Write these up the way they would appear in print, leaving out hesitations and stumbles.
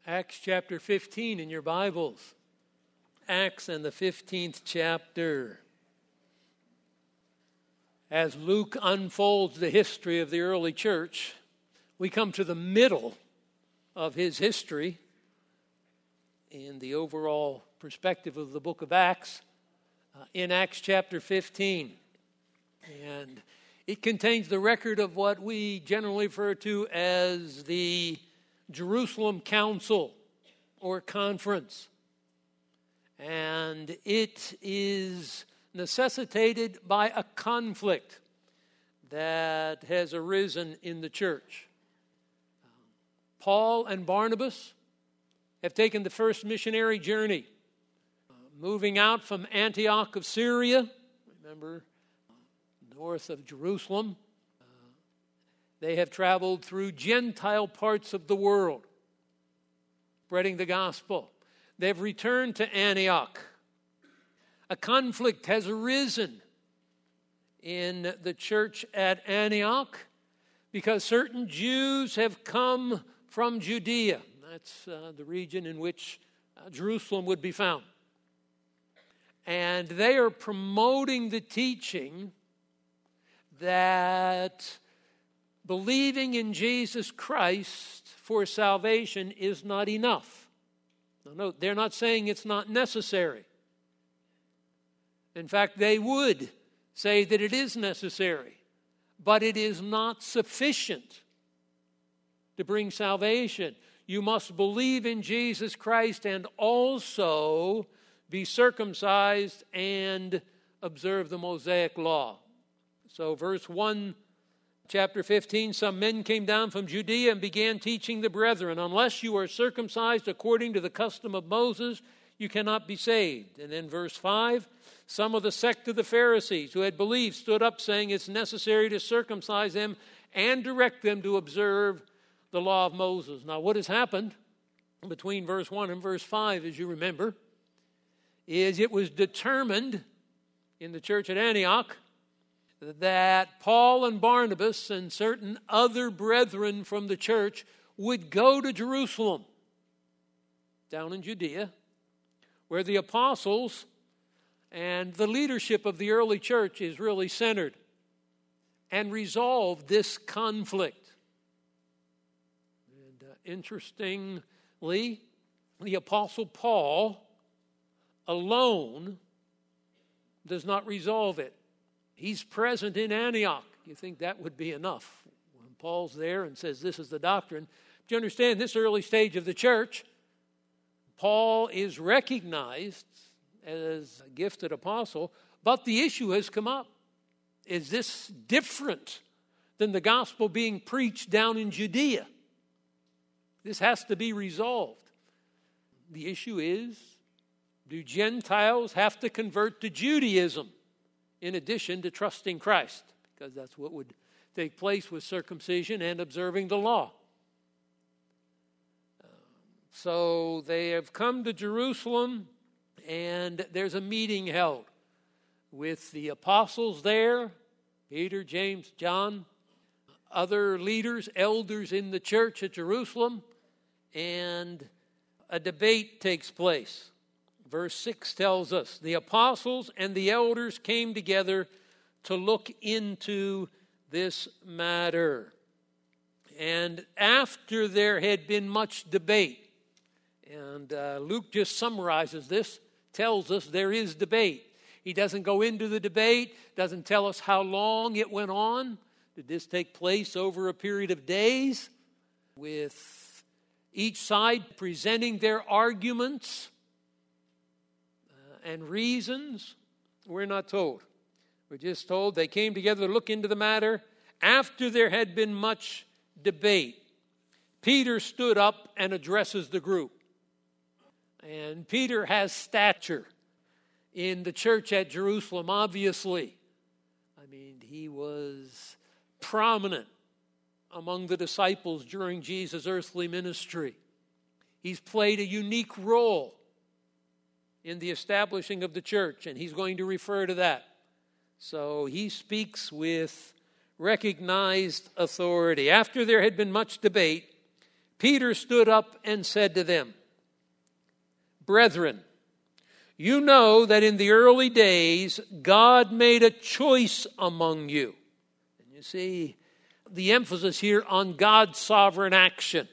Acts chapter 15 in your Bibles. Acts and the 15th chapter. As Luke unfolds the history of the early church, we come to the middle of his history in the overall perspective of the book of Acts in Acts chapter 15. And it contains the record of what we generally refer to as the Jerusalem Council or Conference. And it is necessitated by a conflict that has arisen in the church. Paul and Barnabas have taken the first missionary journey, moving out from Antioch of Syria, remember, north of Jerusalem. They have traveled through Gentile parts of the world, spreading the gospel. They've returned to Antioch. A conflict has arisen in the church at Antioch because certain Jews have come from Judea. That's the region in which Jerusalem would be found. And they are promoting the teaching that believing in Jesus Christ for salvation is not enough. Now, note, they're not saying it's not necessary. In fact, they would say that it is necessary, but it is not sufficient to bring salvation. You must believe in Jesus Christ and also be circumcised and observe the Mosaic law. So verse 1, chapter 15, some men came down from Judea and began teaching the brethren, unless you are circumcised according to the custom of Moses, you cannot be saved. And then verse 5, some of the sect of the Pharisees who had believed stood up saying it's necessary to circumcise them and direct them to observe the law of Moses. Now what has happened between verse 1 and verse 5, as you remember, is it was determined in the church at Antioch that Paul and Barnabas and certain other brethren from the church would go to Jerusalem, down in Judea, where the apostles and the leadership of the early church is really centered, and resolve this conflict. And interestingly, the apostle Paul alone does not resolve it. He's present in Antioch. You think that would be enough? When Paul's there and says this is the doctrine. But you understand, this early stage of the church, Paul is recognized as a gifted apostle, but the issue has come up. Is this different than the gospel being preached down in Judea? This has to be resolved. The issue is, do Gentiles have to convert to Judaism in addition to trusting Christ? Because that's what would take place with circumcision and observing the law. So they have come to Jerusalem, and there's a meeting held with the apostles there, Peter, James, John, other leaders, elders in the church at Jerusalem, and a debate takes place. Verse 6 tells us, the apostles and the elders came together to look into this matter. And after there had been much debate, and Luke just summarizes this, tells us there is debate. He doesn't go into the debate, doesn't tell us how long it went on. Did this take place over a period of days, with each side presenting their arguments and reasons? We're not told. We're just told they came together to look into the matter after there had been much debate. Peter stood up and addresses the group. And Peter has stature in the church at Jerusalem, obviously. I mean, he was prominent among the disciples during Jesus' earthly ministry. He's played a unique role in the establishing of the church, and he's going to refer to that. So he speaks with recognized authority. After there had been much debate, Peter stood up and said to them, "Brethren, you know that in the early days God made a choice among you." And you see the emphasis here on God's sovereign action.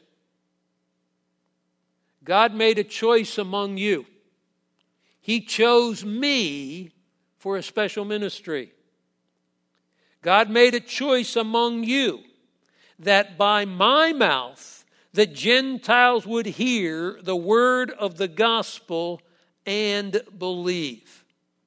God made a choice among you. He chose me for a special ministry. God made a choice among you that by my mouth the Gentiles would hear the word of the gospel and believe.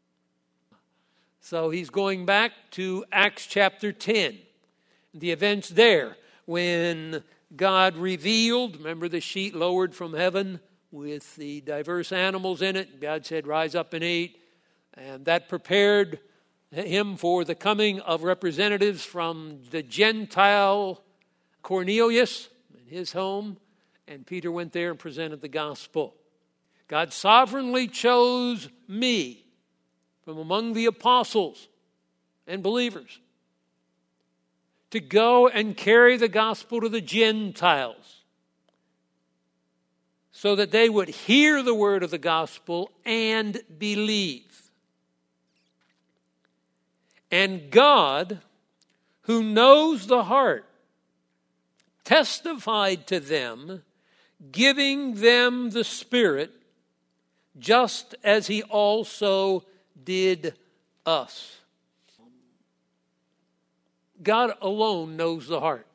So he's going back to Acts chapter 10. The events there when God revealed, remember the sheet lowered from heaven with the diverse animals in it. God said, "Rise up and eat." And that prepared him for the coming of representatives from the Gentile Cornelius in his home. And Peter went there and presented the gospel. God sovereignly chose me from among the apostles and believers to go and carry the gospel to the Gentiles so that they would hear the word of the gospel and believe. And God, who knows the heart, testified to them, giving them the Spirit, just as he also did us. God alone knows the heart.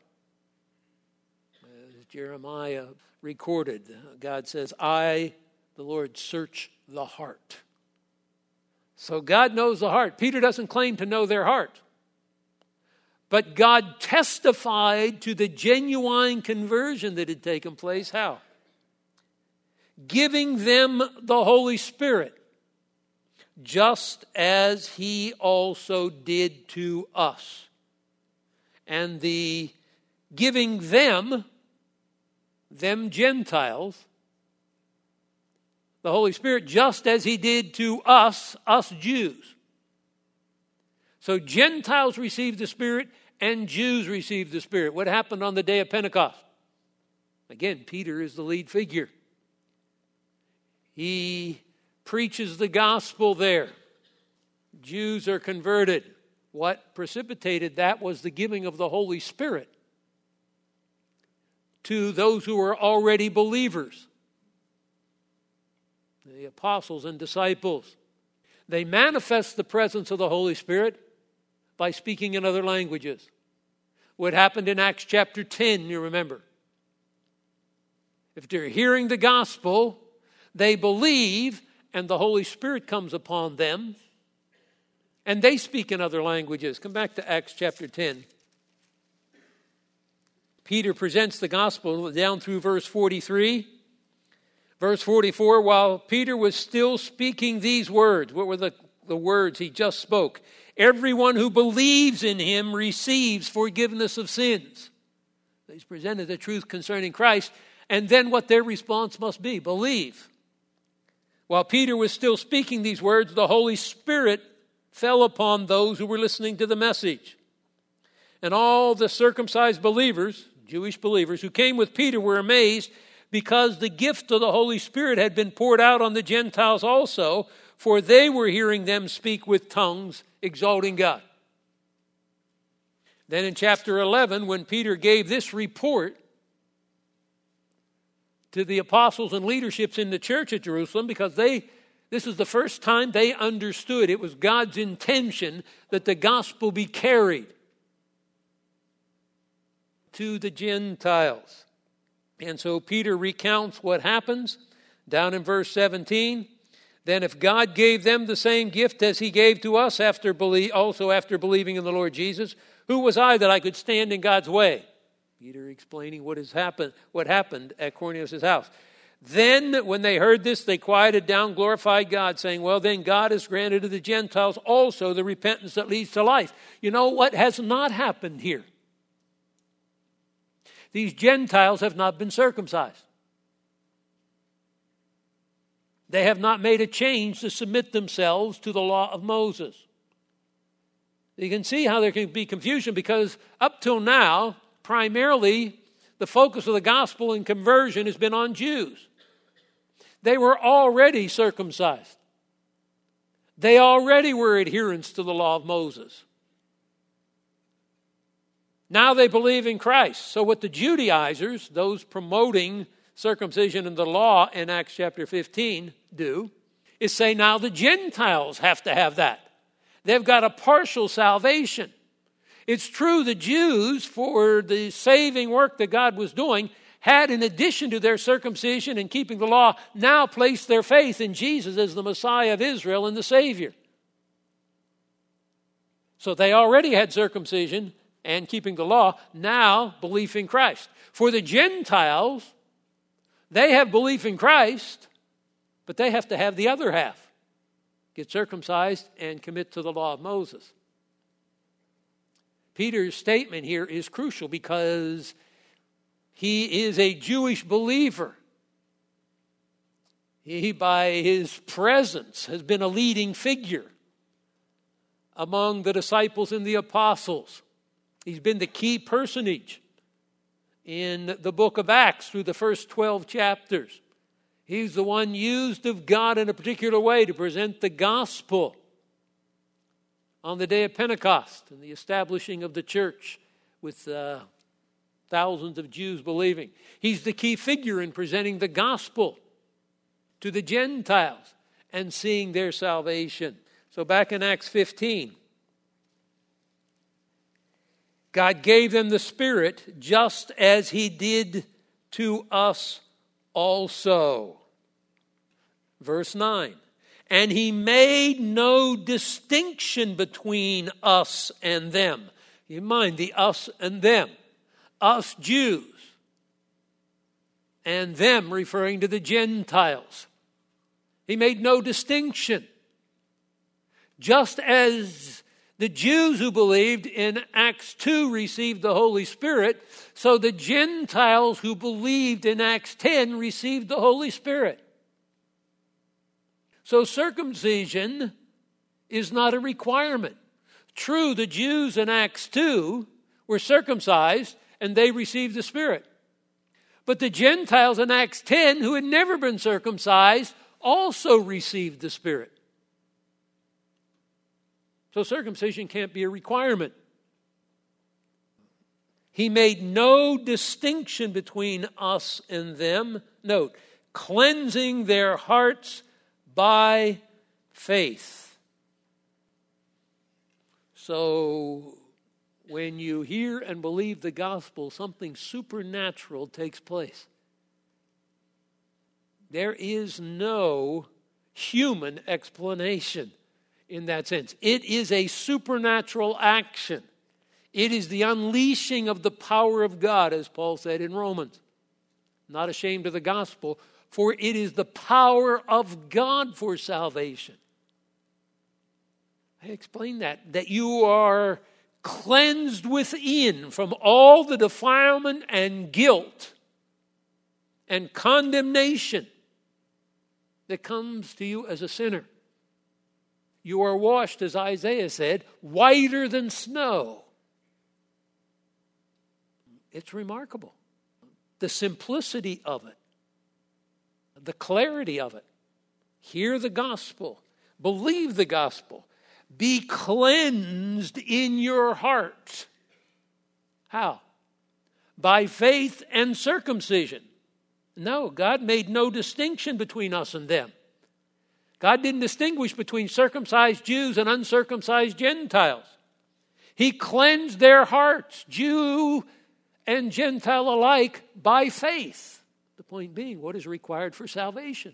As Jeremiah recorded, God says, "I, the Lord, search the heart." So God knows the heart. Peter doesn't claim to know their heart. But God testified to the genuine conversion that had taken place. How? Giving them the Holy Spirit, just as he also did to us. And the giving them Gentiles, the Holy Spirit, just as he did to us Jews. So Gentiles received the Spirit and Jews received the Spirit. What happened on the day of Pentecost? Again, Peter is the lead figure. He preaches the gospel there. Jews are converted. What precipitated that was the giving of the Holy Spirit to those who were already believers, the apostles and disciples. They manifest the presence of the Holy Spirit by speaking in other languages. What happened in Acts chapter 10, you remember. If they're hearing the gospel, they believe, and the Holy Spirit comes upon them, and they speak in other languages. Come back to Acts chapter 10. Peter presents the gospel down through verse 43. Verse 44, while Peter was still speaking these words, what were the words he just spoke? Everyone who believes in him receives forgiveness of sins. He's presented the truth concerning Christ, and then what their response must be, believe. While Peter was still speaking these words, the Holy Spirit fell upon those who were listening to the message. And all the circumcised believers, Jewish believers, who came with Peter were amazed because the gift of the Holy Spirit had been poured out on the Gentiles also, for they were hearing them speak with tongues, exalting God. Then in chapter 11, when Peter gave this report to the apostles and leaderships in the church at Jerusalem, because this is the first time they understood it was God's intention that the gospel be carried to the Gentiles. And so Peter recounts what happens down in verse 17. Then if God gave them the same gift as he gave to us also after believing in the Lord Jesus, who was I that I could stand in God's way? Peter explaining what happened at Cornelius' house. Then when they heard this, they quieted down, glorified God, saying, well, then God has granted to the Gentiles also the repentance that leads to life. You know what has not happened here? These Gentiles have not been circumcised. They have not made a change to submit themselves to the law of Moses. You can see how there can be confusion because up till now, primarily, the focus of the gospel and conversion has been on Jews. They were already circumcised. They already were adherents to the law of Moses. Now they believe in Christ. So what the Judaizers, those promoting circumcision in the law in Acts chapter 15 do, is say now the Gentiles have to have that. They've got a partial salvation. It's true the Jews, for the saving work that God was doing, had, in addition to their circumcision and keeping the law, now placed their faith in Jesus as the Messiah of Israel and the Savior. So they already had circumcision and keeping the law, now belief in Christ. For the Gentiles, they have belief in Christ, but they have to have the other half. Get circumcised and commit to the law of Moses. Peter's statement here is crucial because he is a Jewish believer. He, by his presence, has been a leading figure among the disciples and the apostles. He's been the key personage in the book of Acts through the first 12 chapters. He's the one used of God in a particular way to present the gospel on the day of Pentecost and the establishing of the church with thousands of Jews believing. He's the key figure in presenting the gospel to the Gentiles and seeing their salvation. So back in Acts 15, God gave them the Spirit just as He did to us also. Verse 9. And He made no distinction between us and them. You mind the us and them. Us Jews. And them referring to the Gentiles. He made no distinction. Just as the Jews who believed in Acts 2 received the Holy Spirit, so the Gentiles who believed in Acts 10 received the Holy Spirit. So circumcision is not a requirement. True, the Jews in Acts 2 were circumcised and they received the Spirit. But the Gentiles in Acts 10 who had never been circumcised also received the Spirit. So circumcision can't be a requirement. He made no distinction between us and them. Note, cleansing their hearts by faith. So when you hear and believe the gospel, something supernatural takes place. There is no human explanation in that sense. It is a supernatural action. It is the unleashing of the power of God, as Paul said in Romans. Not ashamed of the gospel, for it is the power of God for salvation. I explained that you are cleansed within from all the defilement and guilt and condemnation that comes to you as a sinner. You are washed, as Isaiah said, whiter than snow. It's remarkable. The simplicity of it. The clarity of it. Hear the gospel. Believe the gospel. Be cleansed in your heart. How? By faith and circumcision. No, God made no distinction between us and them. God didn't distinguish between circumcised Jews and uncircumcised Gentiles. He cleansed their hearts, Jew and Gentile alike, by faith. The point being, what is required for salvation?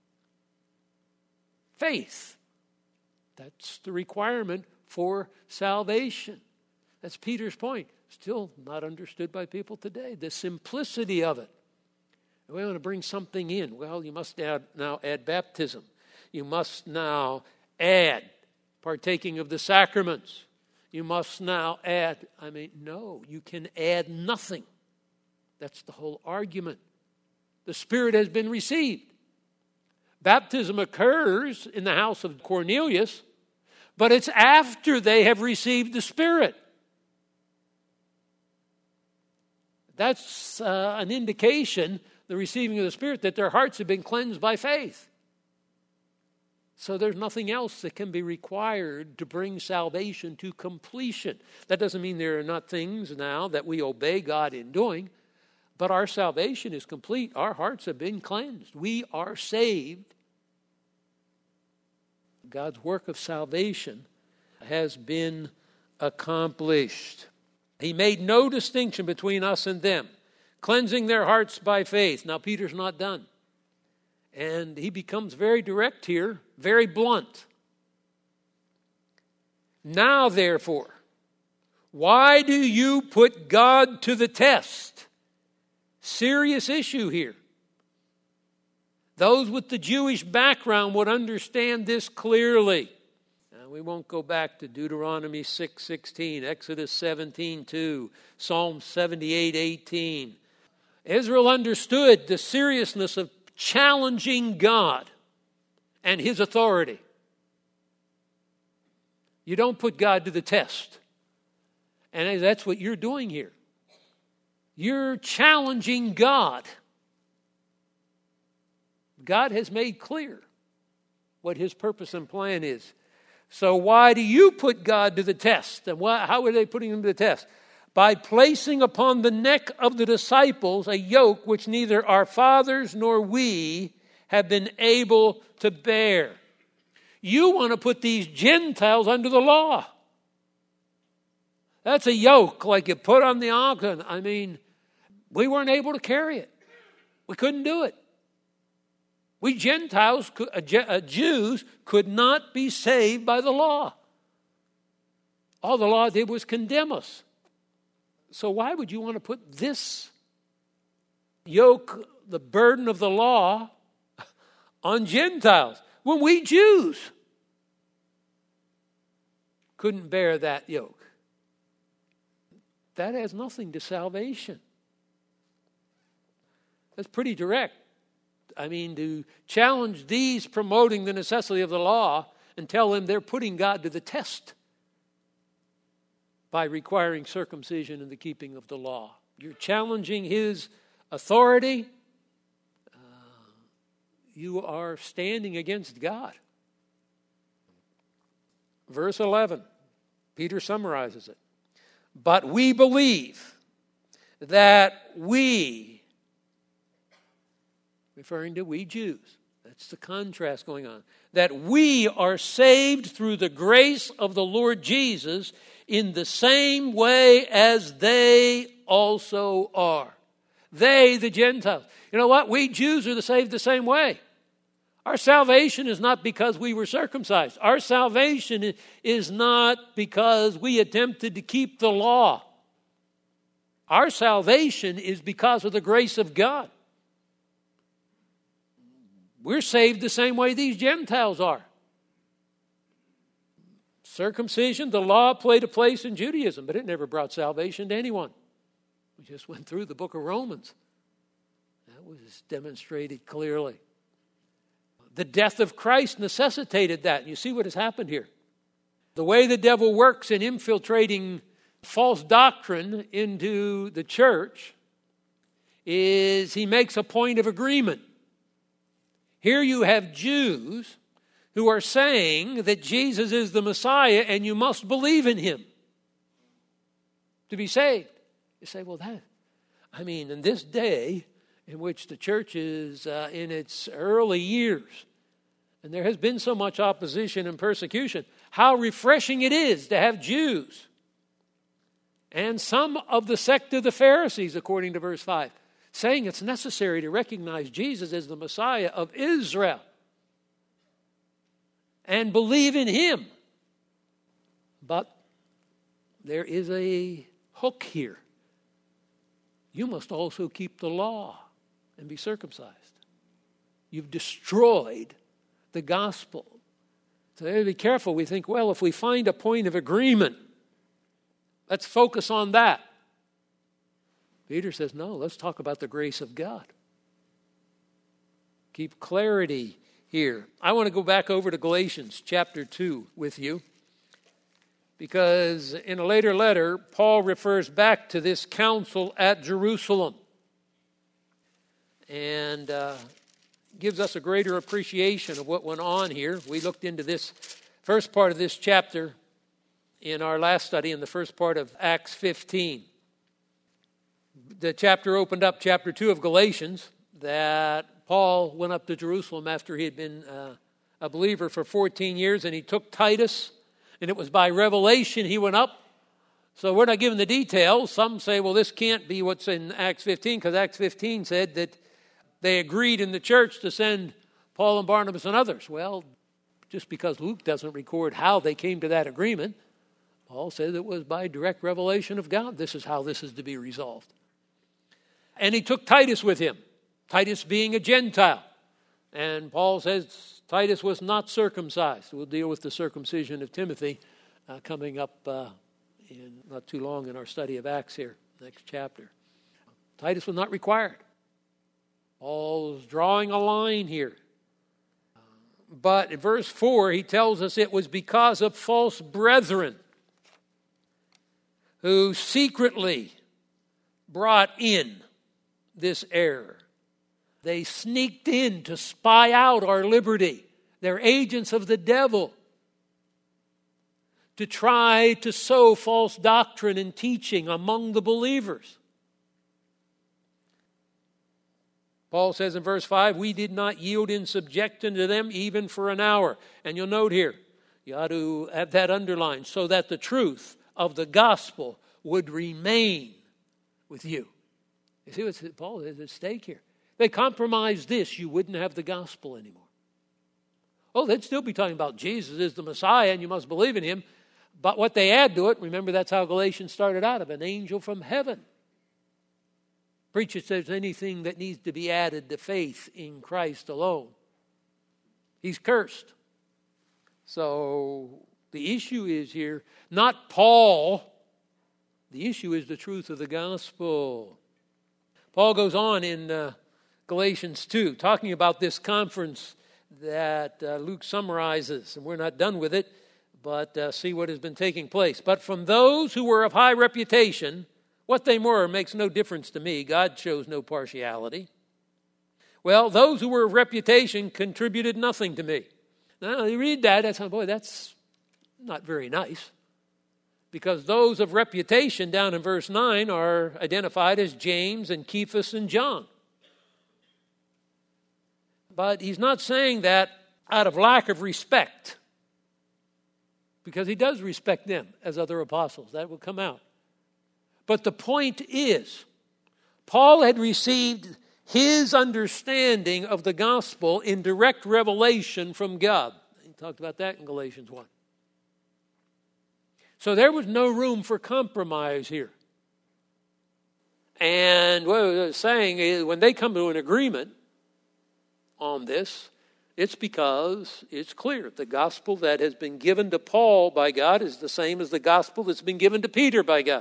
Faith. That's the requirement for salvation. That's Peter's point. Still not understood by people today. The simplicity of it. We want to bring something in. Well, you must now add baptism. You must now add partaking of the sacraments. You must now add, no, you can add nothing. That's the whole argument. The Spirit has been received. Baptism occurs in the house of Cornelius, but it's after they have received the Spirit. That's an indication, the receiving of the Spirit, that their hearts have been cleansed by faith. So there's nothing else that can be required to bring salvation to completion. That doesn't mean there are not things now that we obey God in doing, but our salvation is complete. Our hearts have been cleansed. We are saved. God's work of salvation has been accomplished. He made no distinction between us and them, cleansing their hearts by faith. Now, Peter's not done. And he becomes very direct here, very blunt. Now, therefore, why do you put God to the test? Serious issue here. Those with the Jewish background would understand this clearly. Now, we won't go back to Deuteronomy 6:16, Exodus 17:2, Psalm 78:18. Israel understood the seriousness of challenging God and His authority. You don't put God to the test. And that's what you're doing here. You're challenging God. God has made clear what His purpose and plan is. So why do you put God to the test? And how are they putting Him to the test? By placing upon the neck of the disciples a yoke which neither our fathers nor we have been able to bear. You want to put these Gentiles under the law. That's a yoke like you put on the oxen. I mean, we weren't able to carry it. We couldn't do it. We Gentiles, Jews, could not be saved by the law. All the law did was condemn us. So why would you want to put this yoke, the burden of the law, on Gentiles when we Jews couldn't bear that yoke? That has nothing to salvation. That's pretty direct. I mean, to challenge these promoting the necessity of the law and tell them they're putting God to the test by requiring circumcision and the keeping of the law. You're challenging His authority. You are standing against God. Verse 11, Peter summarizes it. But we believe that we, referring to we Jews, that's the contrast going on, that we are saved through the grace of the Lord Jesus in the same way as they also are. They, the Gentiles. You know what? We Jews are saved the same way. Our salvation is not because we were circumcised. Our salvation is not because we attempted to keep the law. Our salvation is because of the grace of God. We're saved the same way these Gentiles are. Circumcision, the law played a place in Judaism, but it never brought salvation to anyone. We just went through the book of Romans. That was demonstrated clearly. The death of Christ necessitated that. And you see what has happened here. The way the devil works in infiltrating false doctrine into the church is he makes a point of agreement. Here you have Jews who are saying that Jesus is the Messiah and you must believe in Him to be saved. You say, well, in this day in which the church is in its early years, and there has been so much opposition and persecution, how refreshing it is to have Jews and some of the sect of the Pharisees, according to verse 5, saying it's necessary to recognize Jesus as the Messiah of Israel and believe in Him. But there is a hook here. You must also keep the law and be circumcised. You've destroyed the gospel. So be careful. We think, well, if we find a point of agreement, let's focus on that. Peter says, no, let's talk about the grace of God. Keep clarity here. I want to go back over to Galatians chapter 2 with you. because in a later letter, Paul refers back to this council at Jerusalem and gives us a greater appreciation of what went on here. We looked into this first part of this chapter in our last study, in the first part of Acts 15. The chapter opened up, chapter 2 of Galatians, that Paul went up to Jerusalem after he had been a believer for 14 years, and he took Titus, and it was by revelation he went up. So we're not given the details. Some say, well, this can't be what's in Acts 15, because Acts 15 said that they agreed in the church to send Paul and Barnabas and others. Well, just because Luke doesn't record how they came to that agreement, Paul says it was by direct revelation of God. This is how this is to be resolved. And he took Titus with him, Titus being a Gentile. And Paul says Titus was not circumcised. We'll deal with the circumcision of Timothy coming up in not too long in our study of Acts here, next chapter. Titus was not required. Paul's drawing a line here. But in verse 4, he tells us it was because of false brethren who secretly brought in this error. They sneaked in to spy out our liberty. They're agents of the devil to try to sow false doctrine and teaching among the believers. Paul says in verse 5, we did not yield in subjection to them even for an hour. And you'll note here, you ought to have that underlined, so that the truth of the gospel would remain with you. You see what Paul is at stake here. They compromised this, you wouldn't have the gospel anymore. Oh, they'd still be talking about Jesus is the Messiah and you must believe in him. But what they add to it, remember that's how Galatians started out, of an angel from heaven. Preach if there's anything that needs to be added to faith in Christ alone. He's cursed. So the issue is here, not Paul. The issue is the truth of the gospel. Paul goes on in Galatians 2, talking about this conference that Luke summarizes, and we're not done with it, but see what has been taking place. But from those who were of high reputation, what they were makes no difference to me. God shows no partiality. Well, those who were of reputation contributed nothing to me. Now, you read that, that's not very nice. Because those of reputation down in verse 9 are identified as James and Cephas and John. But he's not saying that out of lack of respect, because he does respect them as other apostles. That will come out. But the point is, Paul had received his understanding of the gospel in direct revelation from God. He talked about that in Galatians 1. So there was no room for compromise here. And what I was saying is, when they come to an agreement on this, it's because it's clear. The gospel that has been given to Paul by God is the same as the gospel that's been given to Peter by God.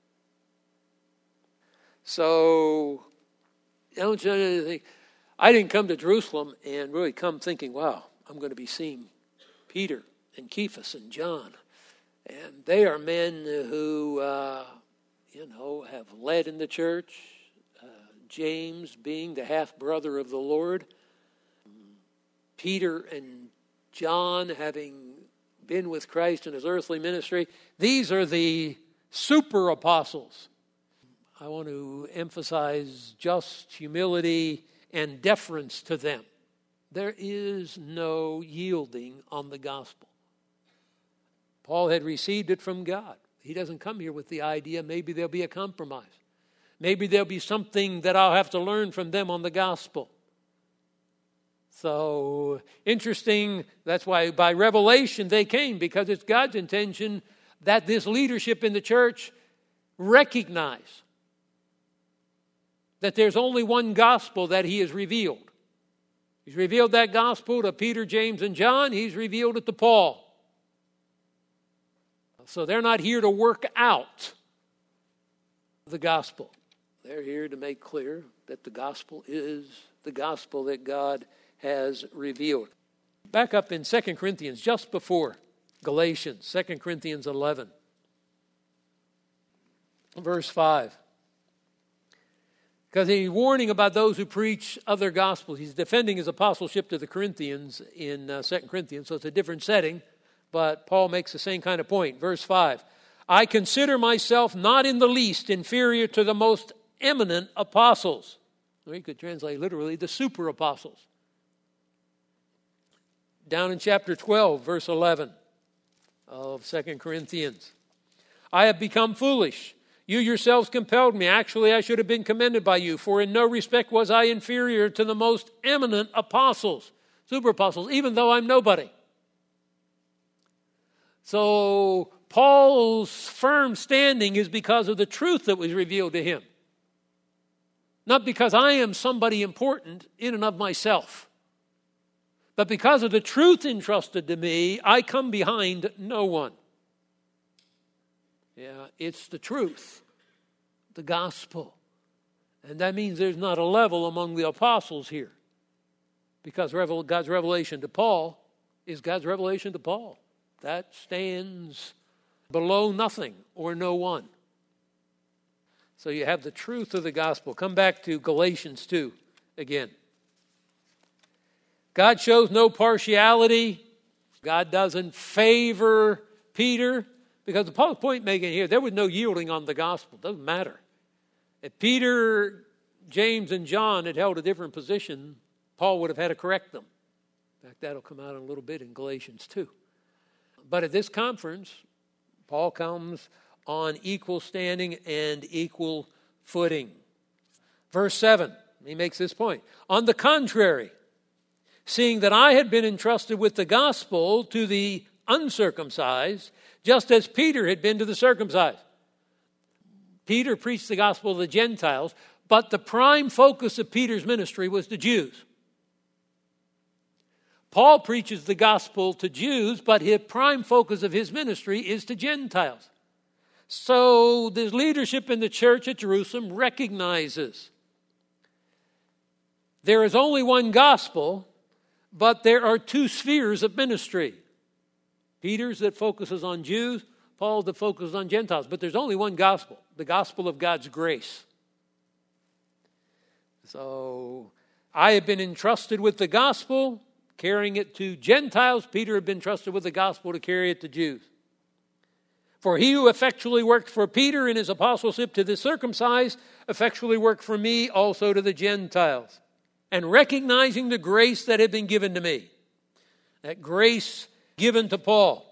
So, don't you think, I didn't come to Jerusalem and really come thinking, wow, I'm going to be seeing Peter and Cephas and John. And they are men who, have led in the church. James being the half-brother of the Lord. Peter and John having been with Christ in his earthly ministry. These are the super apostles. I want to emphasize just humility and deference to them. There is no yielding on the gospel. Paul had received it from God. He doesn't come here with the idea maybe there'll be a compromise. Maybe there'll be something that I'll have to learn from them on the gospel. So, interesting, that's why by revelation they came, because it's God's intention that this leadership in the church recognize that there's only one gospel that he has revealed. He's revealed that gospel to Peter, James, and John. He's revealed it to Paul. So they're not here to work out the gospel. They're here to make clear that the gospel is the gospel that God has revealed. Back up in 2 Corinthians, just before Galatians, 2 Corinthians 11, verse 5. Because he's warning about those who preach other gospels. He's defending his apostleship to the Corinthians in 2 Corinthians, so it's a different setting, but Paul makes the same kind of point. Verse 5, I consider myself not in the least inferior to the most eminent apostles. Or you could translate literally, the super apostles. Down in chapter 12, verse 11 of 2 Corinthians. I have become foolish. You yourselves compelled me. Actually, I should have been commended by you, for in no respect was I inferior to the most eminent apostles, super apostles, even though I'm nobody. So Paul's firm standing is because of the truth that was revealed to him. Not because I am somebody important in and of myself, but because of the truth entrusted to me, I come behind no one. Yeah, it's the truth, the gospel. And that means there's not a level among the apostles here. Because God's revelation to Paul is God's revelation to Paul. That stands below nothing or no one. So you have the truth of the gospel. Come back to Galatians 2 again. God shows no partiality. God doesn't favor Peter. Because the Paul's point making here, there was no yielding on the gospel. It doesn't matter. If Peter, James, and John had held a different position, Paul would have had to correct them. In fact, that'll come out in a little bit in Galatians 2. But at this conference, Paul comes on equal standing and equal footing. Verse 7, he makes this point. On the contrary, seeing that I had been entrusted with the gospel to the uncircumcised, just as Peter had been to the circumcised. Peter preached the gospel to the Gentiles, but the prime focus of Peter's ministry was the Jews. Paul preaches the gospel to Jews, but his prime focus of his ministry is to Gentiles. So the leadership in the church at Jerusalem recognizes there is only one gospel, but there are two spheres of ministry. Peter's that focuses on Jews, Paul's that focuses on Gentiles. But there's only one gospel, the gospel of God's grace. So I have been entrusted with the gospel, carrying it to Gentiles. Peter had been entrusted with the gospel to carry it to Jews. For he who effectually worked for Peter in his apostleship to the circumcised, effectually worked for me also to the Gentiles. And recognizing the grace that had been given to me, that grace given to Paul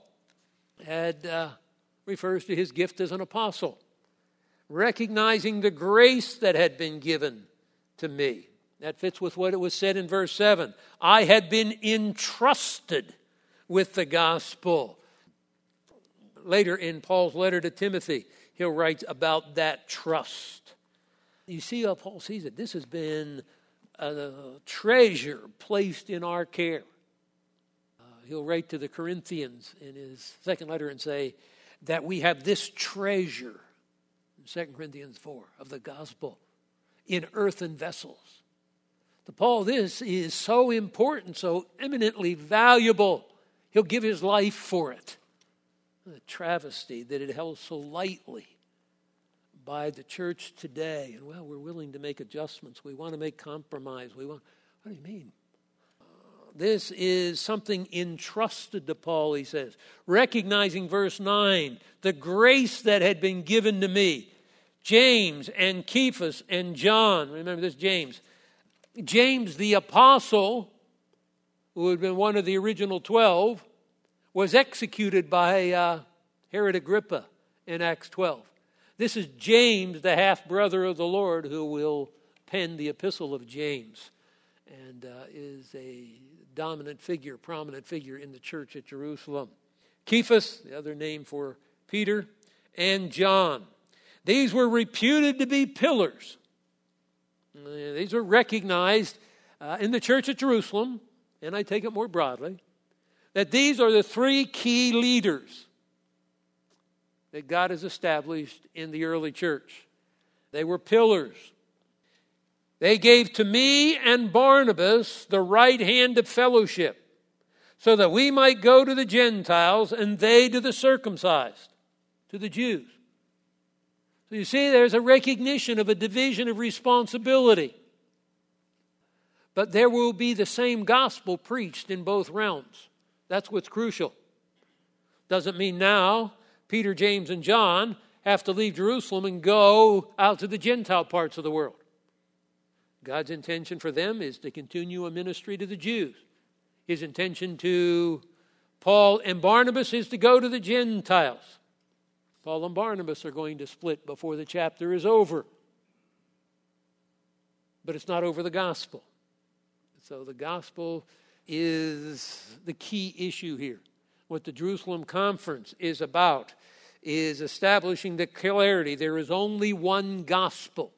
refers to his gift as an apostle. Recognizing the grace that had been given to me. That fits with what it was said in verse 7. I had been entrusted with the gospel. Later in Paul's letter to Timothy, he'll write about that trust. You see how Paul sees it. This has been a treasure placed in our care. He'll write to the Corinthians in his second letter and say that we have this treasure, in 2 Corinthians 4, of the gospel in earthen vessels. To Paul, this is so important, so eminently valuable. He'll give his life for it. A travesty that it held so lightly by the church today. And well, we're willing to make adjustments. We want to make compromise. What do you mean? This is something entrusted to Paul, he says. Recognizing, verse 9, the grace that had been given to me. James and Cephas and John. Remember this, James. James the apostle, who had been one of the original 12, was executed by Herod Agrippa in Acts 12. This is James, the half-brother of the Lord, who will pen the epistle of James and is a dominant figure, prominent figure in the church at Jerusalem. Cephas, the other name for Peter, and John. These were reputed to be pillars. These were recognized in the church at Jerusalem, and I take it more broadly, that these are the three key leaders that God has established in the early church. They were pillars. They gave to me and Barnabas the right hand of fellowship, so that we might go to the Gentiles and they to the circumcised, to the Jews. So you see, there's a recognition of a division of responsibility. But there will be the same gospel preached in both realms. That's what's crucial. Doesn't mean now Peter, James, and John have to leave Jerusalem and go out to the Gentile parts of the world. God's intention for them is to continue a ministry to the Jews. His intention to Paul and Barnabas is to go to the Gentiles. Paul and Barnabas are going to split before the chapter is over. But it's not over the gospel. So the gospel is the key issue here. What the Jerusalem Conference is about is establishing the clarity. There is only one gospel.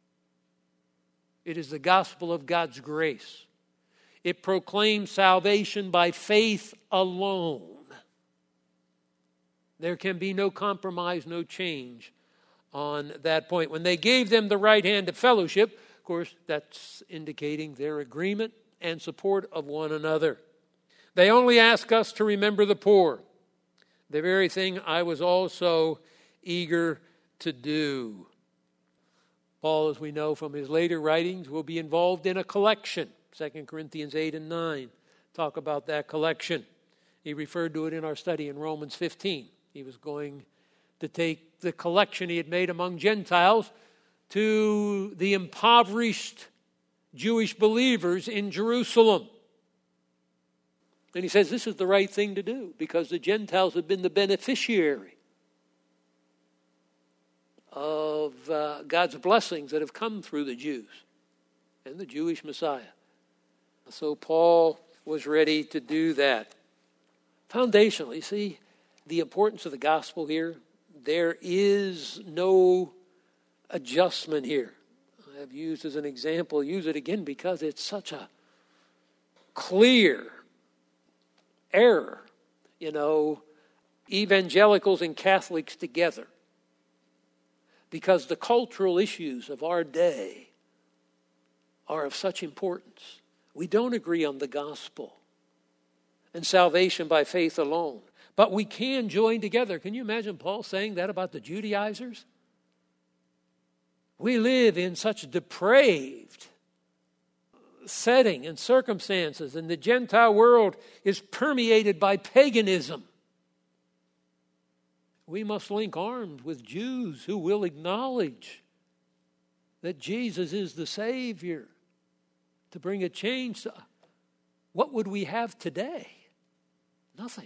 It is the gospel of God's grace. It proclaims salvation by faith alone. There can be no compromise, no change on that point. When they gave them the right hand of fellowship, of course, that's indicating their agreement and support of one another. They only ask us to remember the poor, the very thing I was also eager to do. Paul, as we know from his later writings, will be involved in a collection. 2 Corinthians 8 and 9 talk about that collection. He referred to it in our study in Romans 15. He was going to take the collection he had made among Gentiles to the impoverished Jewish believers in Jerusalem. And he says this is the right thing to do because the Gentiles have been the beneficiary of God's blessings that have come through the Jews and the Jewish Messiah. So Paul was ready to do that. Foundationally, see the importance of the gospel here. There is no adjustment here. I have used as an example, use it again because it's such a clear error. Evangelicals and Catholics together. Because the cultural issues of our day are of such importance. We don't agree on the gospel and salvation by faith alone. But we can join together. Can you imagine Paul saying that about the Judaizers? We live in such depraved setting and circumstances, and the Gentile world is permeated by paganism. We must link arms with Jews who will acknowledge that Jesus is the Savior to bring a change. What would we have today? Nothing.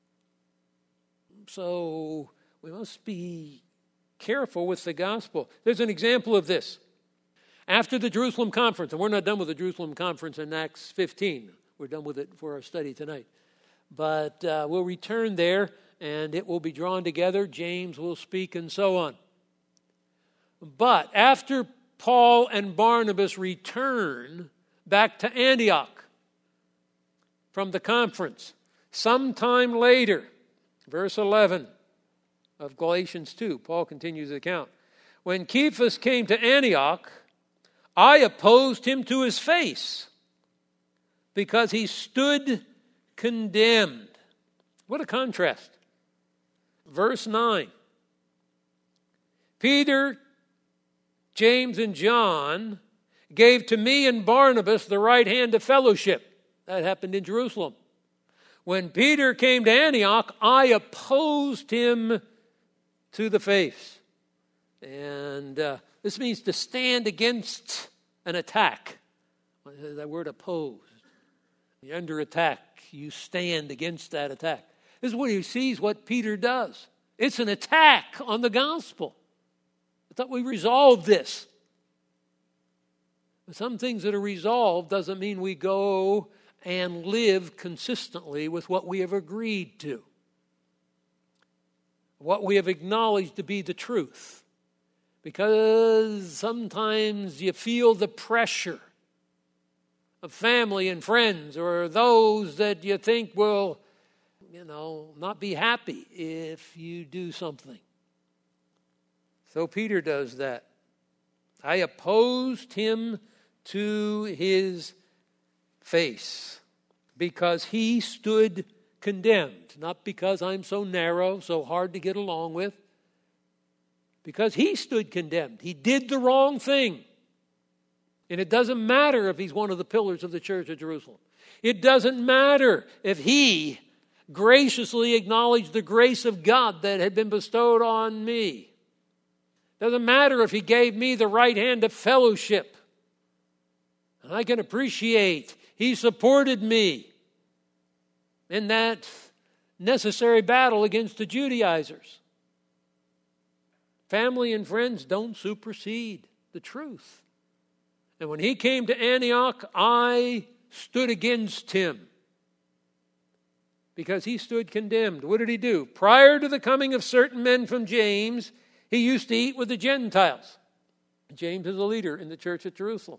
So we must be careful with the gospel. There's an example of this. After the Jerusalem conference, and we're not done with the Jerusalem conference in Acts 15. We're done with it for our study tonight. But we'll return there, and it will be drawn together. James will speak and so on. But after Paul and Barnabas return back to Antioch from the conference, sometime later, verse 11 of Galatians 2, Paul continues the account. When Cephas came to Antioch, I opposed him to his face because he stood condemned. What a contrast. Verse 9. Peter, James, and John gave to me and Barnabas the right hand of fellowship. That happened in Jerusalem. When Peter came to Antioch, I opposed him to the face. And this means to stand against an attack. That word opposed. You're under attack. You stand against that attack. This is what he sees what Peter does. It's an attack on the gospel. I thought we resolved this. But some things that are resolved doesn't mean we go and live consistently with what we have agreed to. What we have acknowledged to be the truth. Because sometimes you feel the pressure of family and friends or those that you think will, not be happy if you do something. So Peter does that. I opposed him to his face. because he stood condemned. Not because I'm so narrow, so hard to get along with. Because he stood condemned. He did the wrong thing. And it doesn't matter if he's one of the pillars of the church of Jerusalem. It doesn't matter if he graciously acknowledged the grace of God that had been bestowed on me. Doesn't matter if he gave me the right hand of fellowship. And I can appreciate he supported me in that necessary battle against the Judaizers. Family and friends don't supersede the truth. And when he came to Antioch, I stood against him because he stood condemned. What did he do? Prior to the coming of certain men from James, he used to eat with the Gentiles. James is a leader in the church at Jerusalem.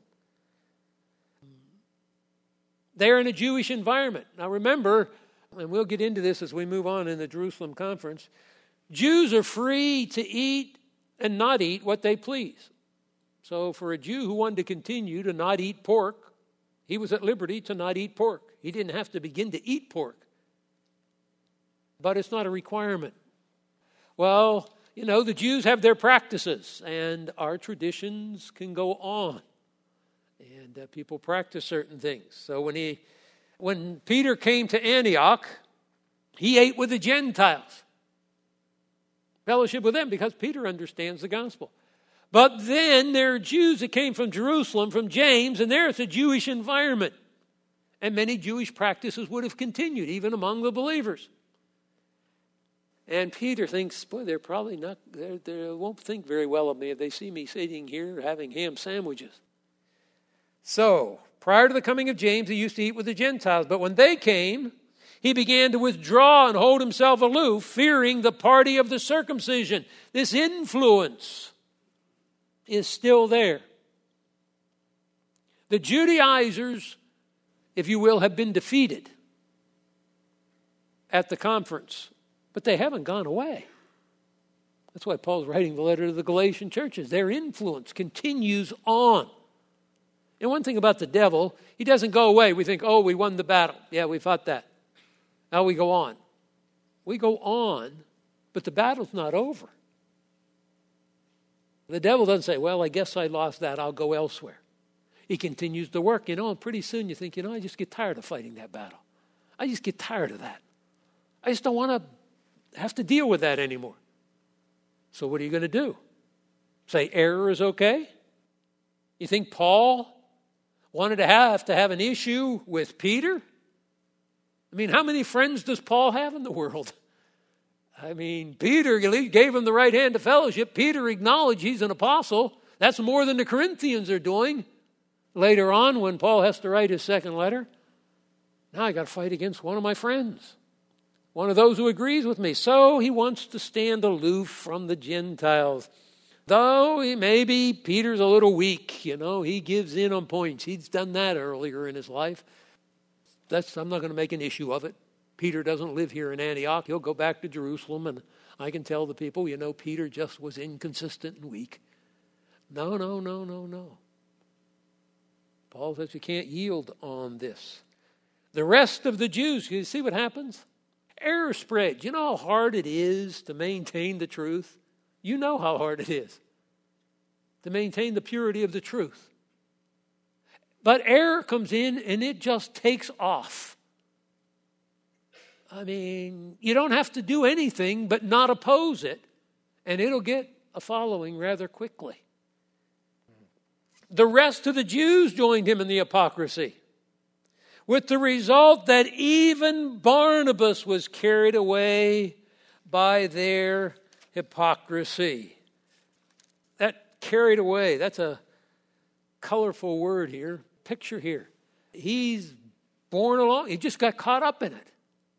They're in a Jewish environment. Now remember, and we'll get into this as we move on in the Jerusalem conference, Jews are free to eat and not eat what they please. So for a Jew who wanted to continue to not eat pork, he was at liberty to not eat pork. He didn't have to begin to eat pork. But it's not a requirement. Well, the Jews have their practices, and our traditions can go on. And people practice certain things. So when Peter came to Antioch, he ate with the Gentiles. Fellowship with them because Peter understands the gospel. But then there are Jews that came from Jerusalem, from James, and there it's a Jewish environment. And many Jewish practices would have continued, even among the believers. And Peter thinks, boy, they're probably not, they won't think very well of me if they see me sitting here having ham sandwiches. So, prior to the coming of James, he used to eat with the Gentiles. But when they came, he began to withdraw and hold himself aloof, fearing the party of the circumcision. This influence is still there. The Judaizers, if you will, have been defeated at the conference, but they haven't gone away. That's why Paul's writing the letter to the Galatian churches. Their influence continues on. And one thing about the devil, he doesn't go away. We think, we won the battle. Yeah, we fought that. Now we go on. We go on, but the battle's not over. The devil doesn't say, well, I guess I lost that. I'll go elsewhere. He continues to work, and pretty soon you think, I just get tired of fighting that battle. I just get tired of that. I just don't want to have to deal with that anymore. So what are you going to do? Say error is okay? You think Paul wanted to have an issue with Peter? I mean, how many friends does Paul have in the world? I mean, Peter gave him the right hand of fellowship. Peter acknowledged he's an apostle. That's more than the Corinthians are doing. Later on, when Paul has to write his second letter, now I got to fight against one of my friends, one of those who agrees with me. So he wants to stand aloof from the Gentiles. Though maybe Peter's a little weak, he gives in on points. He's done that earlier in his life. I'm not going to make an issue of it. Peter doesn't live here in Antioch. He'll go back to Jerusalem, and I can tell the people, Peter just was inconsistent and weak. No. Paul says you can't yield on this. The rest of the Jews, you see what happens? Error spreads. You know how hard it is to maintain the truth? You know how hard it is to maintain the purity of the truth. But error comes in and it just takes off. I mean, you don't have to do anything but not oppose it, and it'll get a following rather quickly. The rest of the Jews joined him in the hypocrisy, with the result that even Barnabas was carried away by their hypocrisy. That carried away, that's a colorful word here. Picture here. He's born along. He just got caught up in it.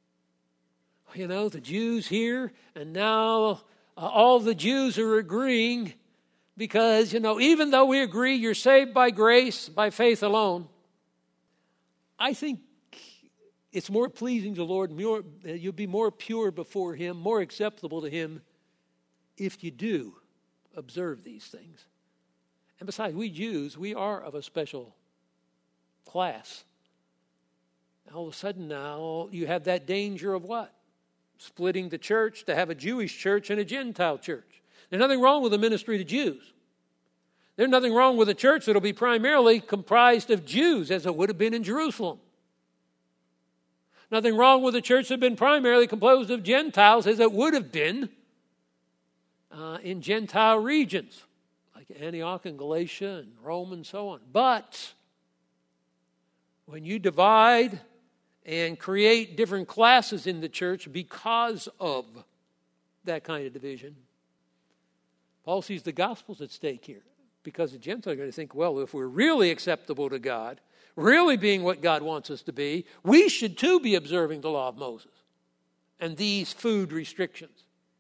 The Jews here, and now all the Jews are agreeing because, even though we agree you're saved by grace, by faith alone, I think it's more pleasing to the Lord, you'll be more pure before Him, more acceptable to Him if you do observe these things. And besides, we Jews, we are of a special class. All of a sudden now you have that danger of what? Splitting the church to have a Jewish church and a Gentile church. There's nothing wrong with the ministry to Jews. There's nothing wrong with a church that will be primarily comprised of Jews, as it would have been in Jerusalem. Nothing wrong with a church that had been primarily composed of Gentiles, as it would have been in Gentile regions, like Antioch and Galatia and Rome and so on. But when you divide and create different classes in the church because of that kind of division, Paul sees the gospel's at stake here. Because the Gentiles are going to think, well, if we're really acceptable to God, really being what God wants us to be, we should too be observing the law of Moses and these food restrictions.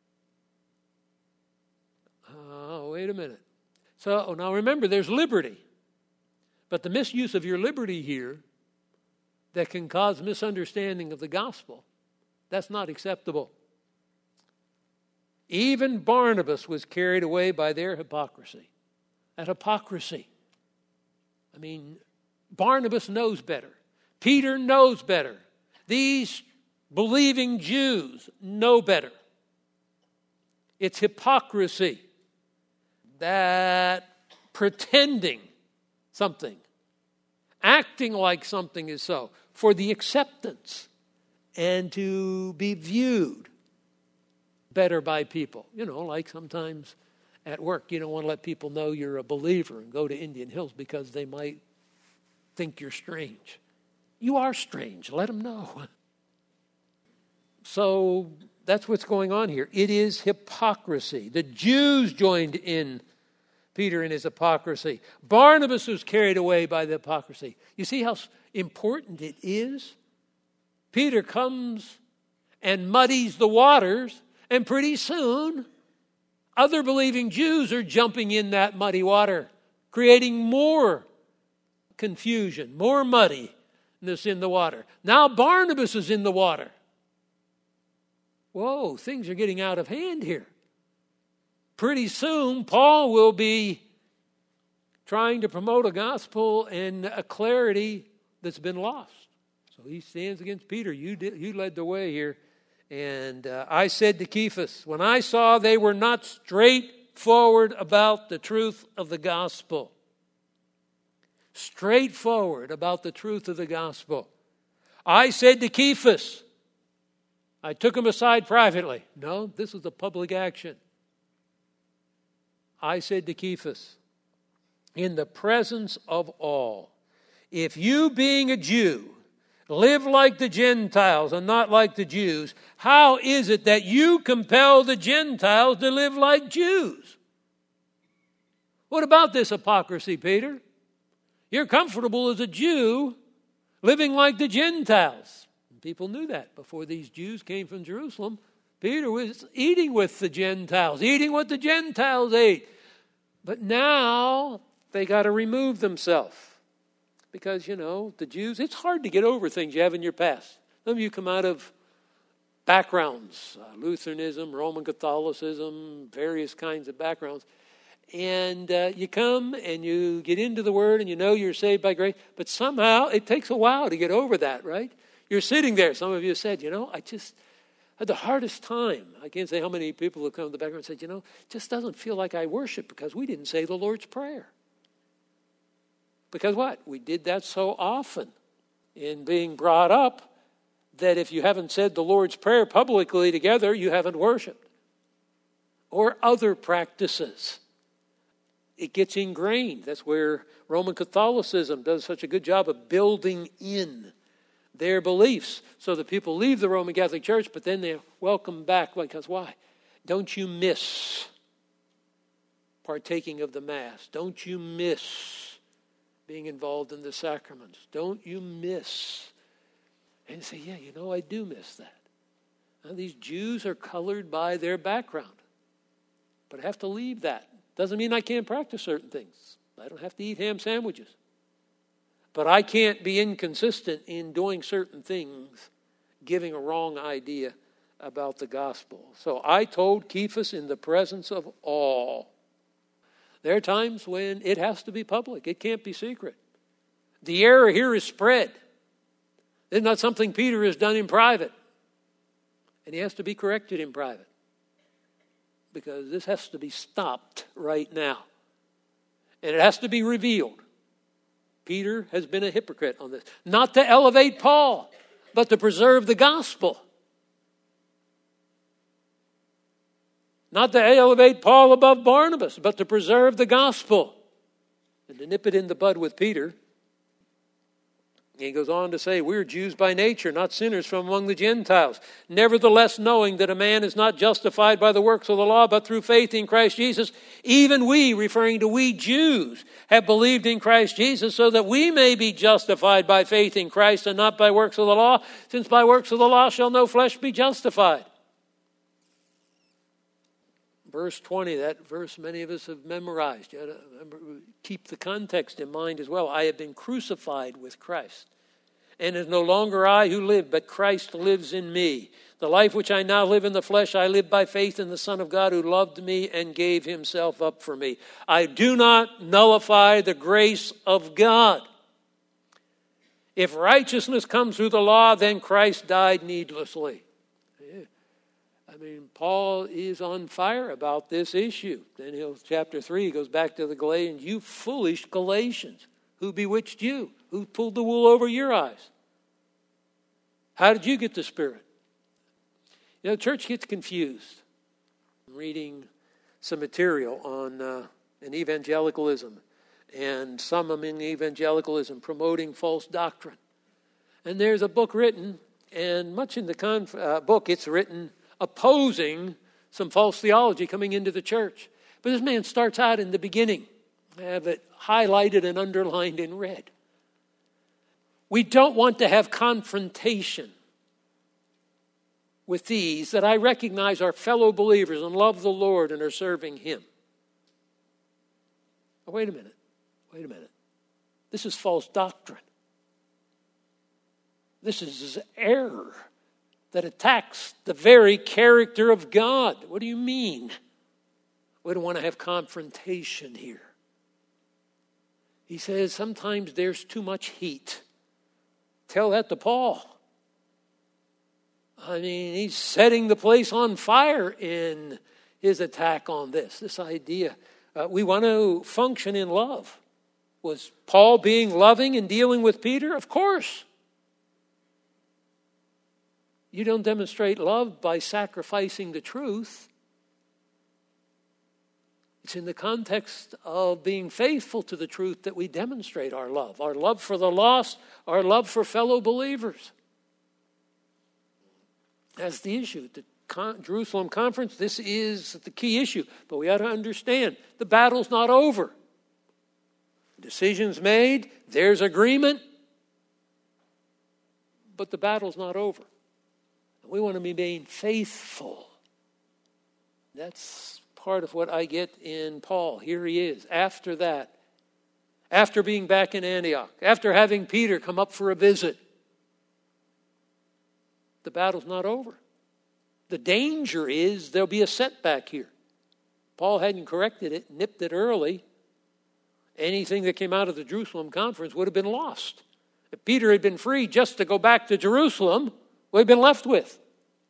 Wait a minute. So now remember, there's liberty. But the misuse of your liberty here that can cause misunderstanding of the gospel, that's not acceptable. Even Barnabas was carried away by their hypocrisy. That hypocrisy. I mean, Barnabas knows better. Peter knows better. These believing Jews know better. It's hypocrisy. That pretending something, acting like something is so, for the acceptance and to be viewed better by people. You know, like sometimes at work, you don't want to let people know you're a believer and go to Indian Hills because they might think you're strange. You are strange. Let them know. So that's what's going on here. It is hypocrisy. The Jews joined in Peter in his hypocrisy. Barnabas was carried away by the hypocrisy. You see how important it is? Peter comes and muddies the waters, and pretty soon other believing Jews are jumping in that muddy water, creating more confusion, more muddiness in the water. Now Barnabas is in the water. Whoa, things are getting out of hand here. Pretty soon, Paul will be trying to promote a gospel and a clarity that's been lost. So he stands against Peter. You led the way here. And I said to Cephas, when I saw they were not straightforward about the truth of the gospel. Straightforward about the truth of the gospel. I said to Cephas, I took him aside privately. No, this was a public action. I said to Cephas, in the presence of all, if you being a Jew live like the Gentiles and not like the Jews, how is it that you compel the Gentiles to live like Jews? What about this hypocrisy, Peter? You're comfortable as a Jew living like the Gentiles. People knew that before these Jews came from Jerusalem. Peter was eating with the Gentiles, eating what the Gentiles ate. But now they got to remove themselves. Because, the Jews, it's hard to get over things you have in your past. Some of you come out of backgrounds, Lutheranism, Roman Catholicism, various kinds of backgrounds. And you come and you get into the Word and you know you're saved by grace. But somehow it takes a while to get over that, right? You're sitting there. Some of you said, I just had the hardest time. I can't say how many people have come to the background and said, it just doesn't feel like I worship because we didn't say the Lord's Prayer. Because what? We did that so often in being brought up that if you haven't said the Lord's Prayer publicly together, you haven't worshiped. Or other practices. It gets ingrained. That's where Roman Catholicism does such a good job of building in their beliefs so that people leave the Roman Catholic Church, but then they're welcome back. Because why? Don't you miss partaking of the Mass? Don't you miss being involved in the sacraments? Don't you miss? And you say, yeah, I do miss that. Now, these Jews are colored by their background. But I have to leave that. Doesn't mean I can't practice certain things. I don't have to eat ham sandwiches. But I can't be inconsistent in doing certain things, giving a wrong idea about the gospel. So I told Cephas in the presence of all. There are times when it has to be public. It can't be secret. The error here is spread. This is not something Peter has done in private. And he has to be corrected in private. Because this has to be stopped right now. And it has to be revealed. Peter has been a hypocrite on this. Not to elevate Paul, but to preserve the gospel. Not to elevate Paul above Barnabas, but to preserve the gospel. And to nip it in the bud with Peter. He goes on to say, we're Jews by nature, not sinners from among the Gentiles. Nevertheless, knowing that a man is not justified by the works of the law, but through faith in Christ Jesus, even we, referring to we Jews, have believed in Christ Jesus, so that we may be justified by faith in Christ and not by works of the law, since by works of the law shall no flesh be justified. Verse 20, that verse many of us have memorized. You have to remember, keep the context in mind as well. I have been crucified with Christ. And it is no longer I who live, but Christ lives in me. The life which I now live in the flesh, I live by faith in the Son of God who loved me and gave himself up for me. I do not nullify the grace of God. If righteousness comes through the law, then Christ died needlessly. Paul is on fire about this issue. Then chapter 3, he goes back to the Galatians. You foolish Galatians, who bewitched you? Who pulled the wool over your eyes? How did you get the Spirit? You know, the church gets confused. I'm reading some material on an evangelicalism and some in evangelicalism promoting false doctrine. And there's a book written, and much in the book it's written opposing some false theology coming into the church. But this man starts out in the beginning. I have it highlighted and underlined in red. We don't want to have confrontation with these that I recognize are fellow believers and love the Lord and are serving him. Oh, wait a minute. This is false doctrine. This is error that attacks the very character of God. What do you mean? We don't want to have confrontation here. He says sometimes there's too much heat. Tell that to Paul. He's setting the place on fire in his attack on this idea. We want to function in love. Was Paul being loving and dealing with Peter? Of course. You don't demonstrate love by sacrificing the truth. It's in the context of being faithful to the truth that we demonstrate our love for the lost, our love for fellow believers. That's the issue. The Jerusalem conference, this is the key issue. But we ought to understand, the battle's not over. Decisions made, there's agreement, but the battle's not over. We want to remain faithful. That's part of what I get in Paul. Here he is. After that, after being back in Antioch, after having Peter come up for a visit, the battle's not over. The danger is there'll be a setback here. Paul hadn't corrected it, nipped it early. Anything that came out of the Jerusalem conference would have been lost. If Peter had been free just to go back to Jerusalem, we've been left with.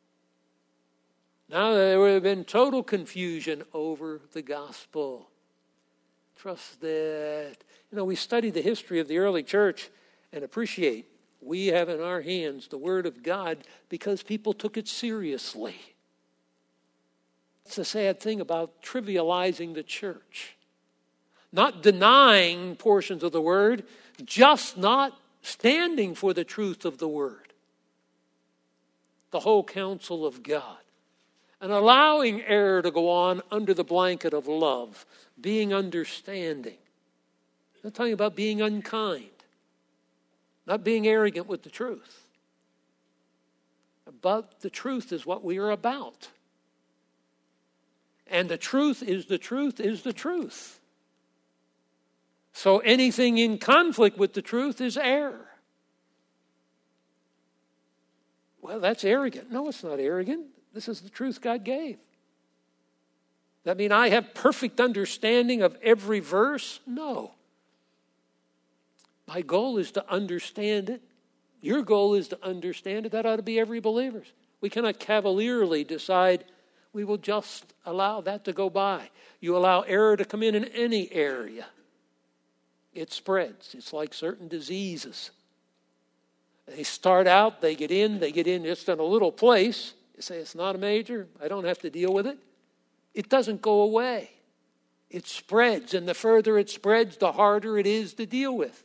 Now there would have been total confusion over the gospel. Trust that. We study the history of the early church and appreciate we have in our hands the Word of God because people took it seriously. It's the sad thing about trivializing the church. Not denying portions of the Word, just not standing for the truth of the Word. The whole counsel of God. And allowing error to go on under the blanket of love. Being understanding. I'm not talking about being unkind. Not being arrogant with the truth. But the truth is what we are about. And the truth is the truth is the truth. So anything in conflict with the truth is error. Well, that's arrogant. No, it's not arrogant. This is the truth God gave. That mean I have perfect understanding of every verse? No. My goal is to understand it Your goal is to understand it. That ought to be every believer's. We cannot cavalierly decide we will just allow that to go by. You allow error to come in any area, it spreads. It's like certain diseases. They start out, they get in just in a little place. You say, it's not a major, I don't have to deal with it. It doesn't go away. It spreads, and the further it spreads, the harder it is to deal with.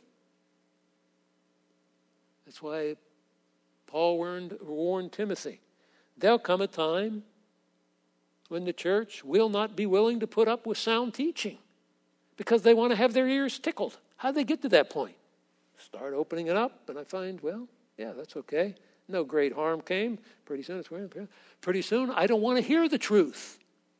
That's why Paul warned Timothy. There'll come a time when the church will not be willing to put up with sound teaching because they want to have their ears tickled. How do they get to that point? Start opening it up, and I find, well, yeah, that's okay. No great harm came. Pretty soon, I don't want to hear the truth.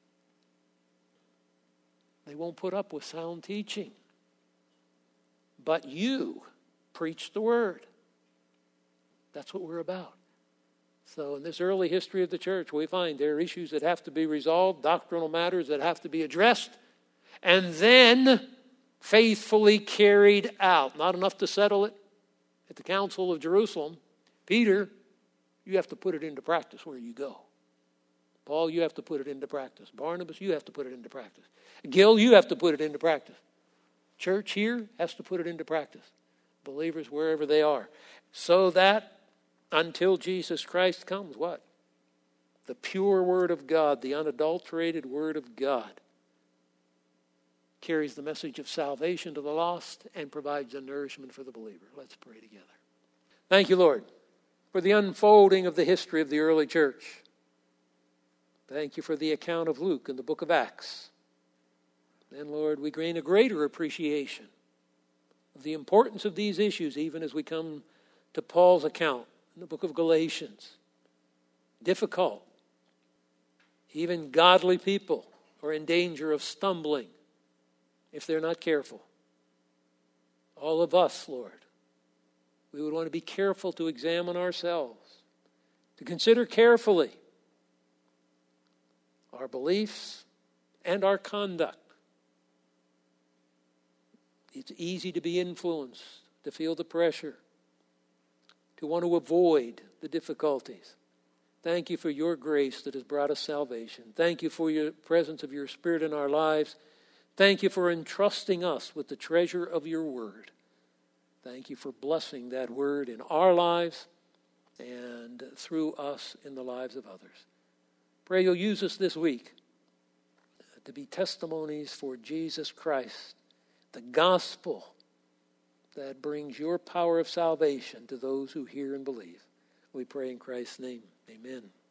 They won't put up with sound teaching. But you preach the word. That's what we're about. So in this early history of the church, we find there are issues that have to be resolved, doctrinal matters that have to be addressed, and then faithfully carried out. Not enough to settle it at the Council of Jerusalem. Peter, you have to put it into practice where you go. Paul, you have to put it into practice. Barnabas, you have to put it into practice. Gil, you have to put it into practice. Church here has to put it into practice. Believers wherever they are. So that until Jesus Christ comes, what? The pure Word of God, the unadulterated Word of God, carries the message of salvation to the lost and provides a nourishment for the believer. Let's pray together. Thank you, Lord, for the unfolding of the history of the early church. Thank you for the account of Luke in the book of Acts. Then, Lord, we gain a greater appreciation of the importance of these issues, even as we come to Paul's account in the book of Galatians. Difficult. Even godly people are in danger of stumbling if they're not careful. All of us, Lord, we would want to be careful to examine ourselves, to consider carefully our beliefs and our conduct. It's easy to be influenced, to feel the pressure, to want to avoid the difficulties. Thank you for your grace that has brought us salvation. Thank you for your presence of your Spirit in our lives. Thank you for entrusting us with the treasure of your word. Thank you for blessing that word in our lives and through us in the lives of others. Pray you'll use us this week to be testimonies for Jesus Christ, the gospel that brings your power of salvation to those who hear and believe. We pray in Christ's name. Amen.